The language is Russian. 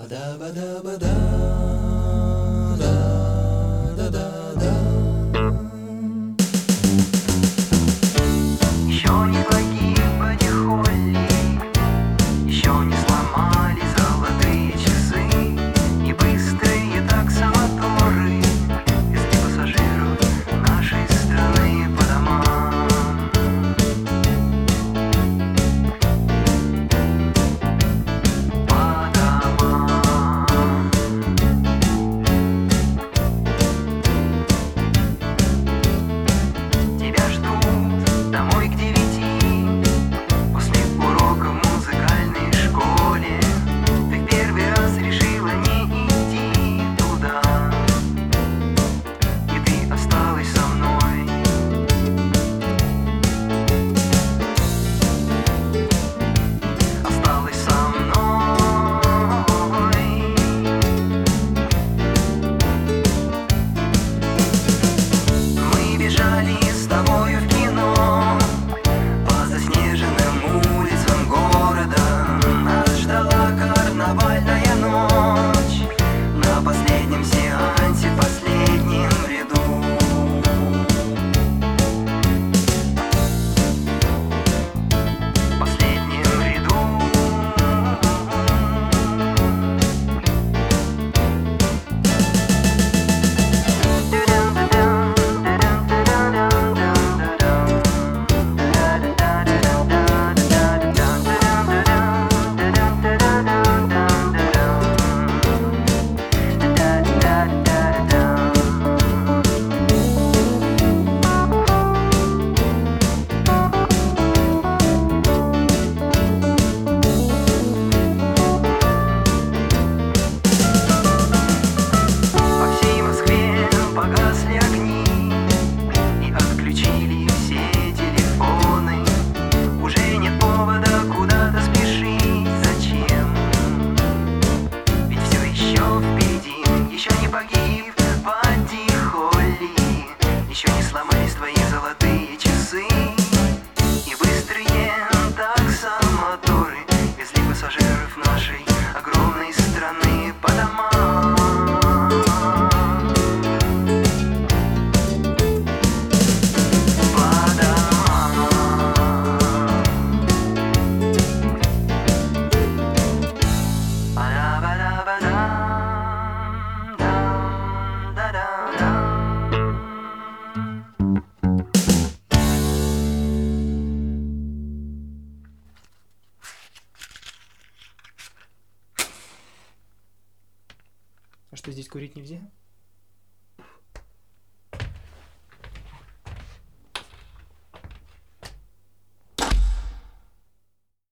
Еще не погибли Холли, еще не сломали золотые часы и быстрые таксомоторы везли пассажиров нашей страны по домам. По домам. Тебя ждут домой к 9 после урока в музыкальной школе. Ты в первый раз решила не идти туда, и ты осталась со мной. Осталась со мной. Мы бежали с тобою в кино по заснеженным улицам города. Нас ждала карнавальная ночь на последнем сеансе, в последнем ряду. В последнем ряду. По всей Москве погасли огни и отключили все телефоны. Уже нет повода куда-то спешить. Зачем? Ведь все еще впереди. Еще не погиб Бадди Холли, еще не сломались твои золотые часы и быстрые таксомоторы везли пассажиров нашей огромной страны по домам. По домам. Ба-да-ба-да-ба-дам, дам, да-да-дам. А что, здесь курить нельзя?